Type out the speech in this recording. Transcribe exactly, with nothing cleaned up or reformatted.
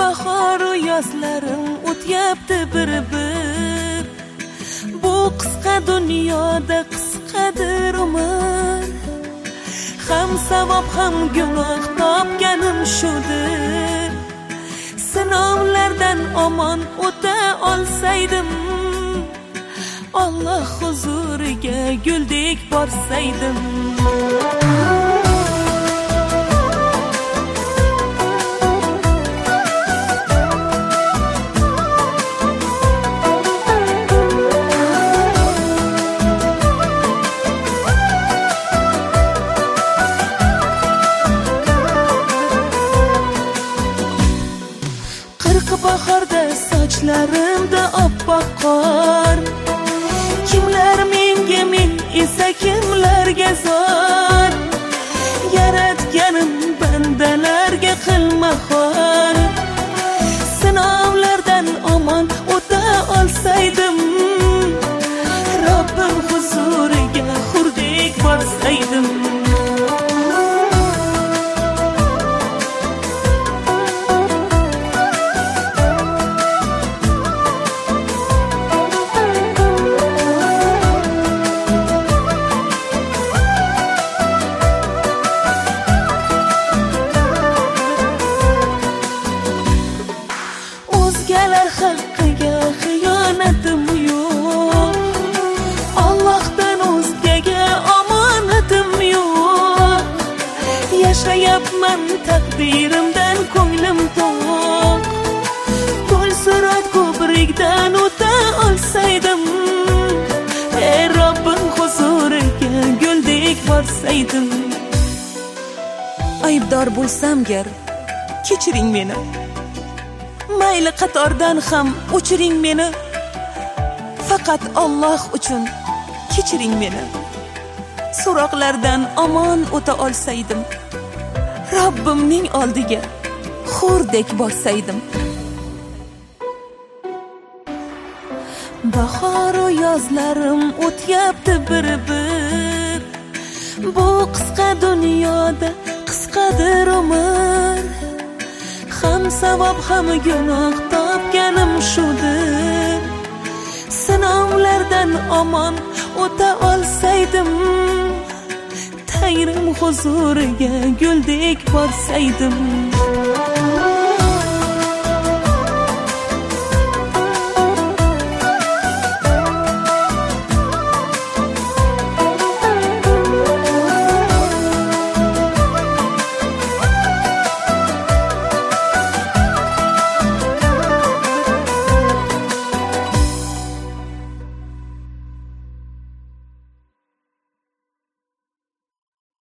bahoru yozlarim o'tyapti bir-bir. Bu qisqa dunyoda qisqadir umr. Ham savob ham gunoh topganim shudir. Sinovlardan omon o'ta olsaydim, Alloh huzuriga guldek borsaydim. Bahorda sochlarimda oppoq qor. Kimlar menga, men esa kimlarga zor. Yaratganim bandalarga qilma xor. Sinovlardan omon o'ta olsaydim, Robbim huzuriga xurdek borsaydim. O'zgalar haqqiga xiyonatim yo'q. Allohdan o'zgaga omonatim yo'q. Yashayapman taqdirimdan ko'nglim to'q. Qo'l surat ko'prikdan o'ta olsaydim, ey Robbim huzuriga guldek borsaydim. Aybdor bo'lsam gar, kechiring meni. Mayli qatordan ham o'chiring meni. Faqat Alloh uchun kechiring meni. So'roqlardan omon o'ta olsaydim, Robbimning oldiga xurdek borsaydim. Bahoru yozlarim o'tyapti bir-bir. Bu qisqa dunyoda qisqadir umr. Ham savob ham gunoh topganim shudir. Sinovlardan omon o'ta olsaydim, Tangrim huzuriga guldek borsaydim.